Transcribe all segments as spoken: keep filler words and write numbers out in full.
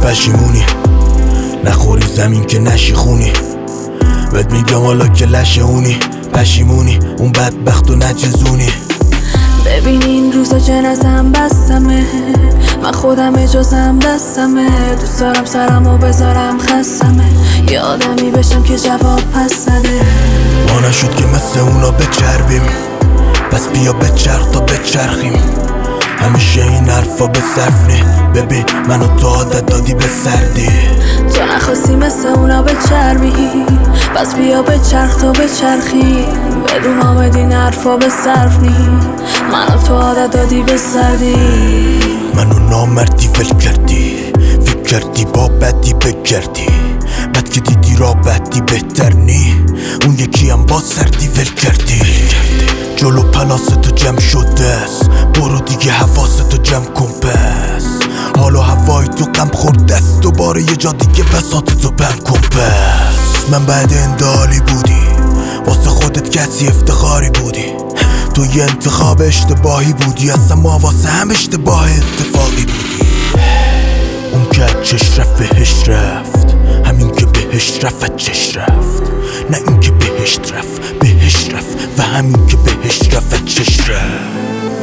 پشیمونی، نخوری زمین که نشی خونی. بهت میگم حالا که لشه اونی، پشیمونی اون بدبخت و نچزونی. ببین این روزا جنازم بستمه، من خودم اجازم دستمه. دوست دارم سرمو بذارم خستمه، یه آدمی بشم که جواب پس نده. ما نشد که مثل اونا بچربیم، پس بیا بچرخ تا بچرخیم. همیشه این حرفا به صرف نی، ببین منو تو عادت دادی به سردی. تو نخواستی مثل اونا بچربی، پس بیا بچرخ تا بچرخی. بدون آمد این حرفا به صرف نی، منو تو عادت دادی به سردی. منو نامردی ول کردی، فکر کردی با بدی بگردی. بد که دیدی را بدی بهتر نی، اون یکی هم با سردی ول کردی. جلو پلاستو جمع شده است، برو دیگه حواستو جمع کن پس. حالا هوای تو غم خورده است، دوباره یه جا دیگه بساطتو بم کن پس. من بعد اندالی بودی، واسه خودت کسی افتخاری بودی. تو یه انتخاب اشتباهی بودی، اصلا ما واسه هم اشتباه اتفاقی بودی. اون که چش رفت بهش رفت، همین که بهش رفت چش رفت. نه این که بهش رفت بهش رفت، و همین که بهش رفت چش رفت.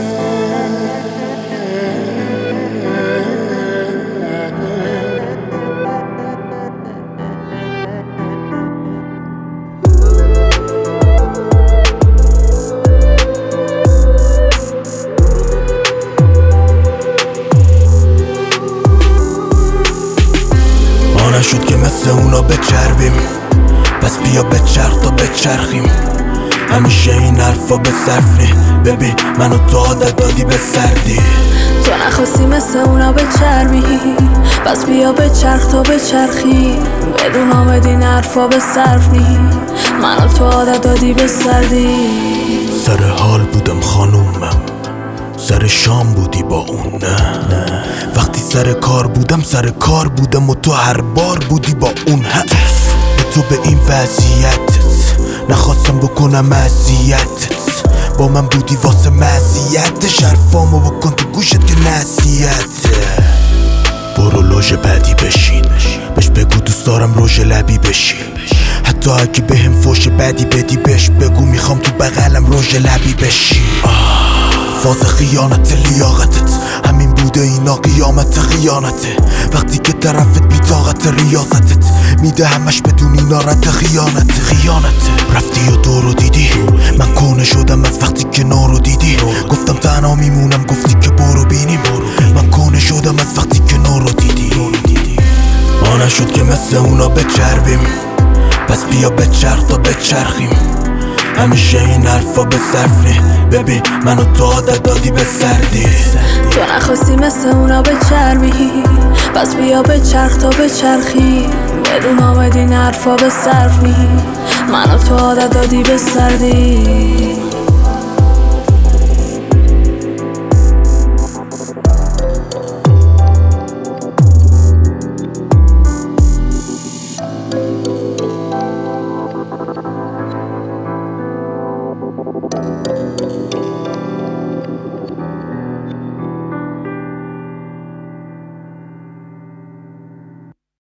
نشد که مثل اونا بچربیم، پس بیا بچرخ تا بچرخیم. همیشه این حرفا به صرف نی، ببین منو تو عادت دادی به سردی. تو نخواستی مثل اونا بچربی، پس بیا بچرخ تا بچرخی. بدون آمد این حرفا به صرف نی، منو تو عادت دادی به سردی. سر حال بودم خانومم، سر شام بودی با اون نه, نه وقتی سر کار بودم سر کار بودم و تو هر بار بودی با اون. حرف به تو به این وضعیتت نخواستم بکنم اذیتت، با من بودی واسه مزیتش. حرفامو بکن تو گوشت که نصیحته. برو لوژ بعدی بشین، بهش بگو دوست دارم روژ لبی بشی. حتی اگه بهم فوش بدی بدی بهش بگو میخوام تو بغلم روژ لبی بشی. فاز خیانت لیاقتت همین بوده، اینا قیامت خیانته. وقتی که طرفت بی طاقت ریاضتت میده همش بدون اینا رد خیانت خیانته. رفتی و دور رو دیدی، من کونه شدم از وقتی که نارو دیدی. گفتم تنها میمونم، گفتی که برو بینیم. من کونه شدم از وقتی که نارو دیدی. ما نشد که مثل اونا بچربیم، پس بیا بچرخ تا بچرخیم. همیشه این حرفا به صرف نی، ببین منو تو عادت دادی به سردی. تو نخواستی مثل اونا بچربی، پس بیا بچرخ تا بچرخی. بدون آمد این حرفا به صرف نی، منو تو عادت دادی به سردی.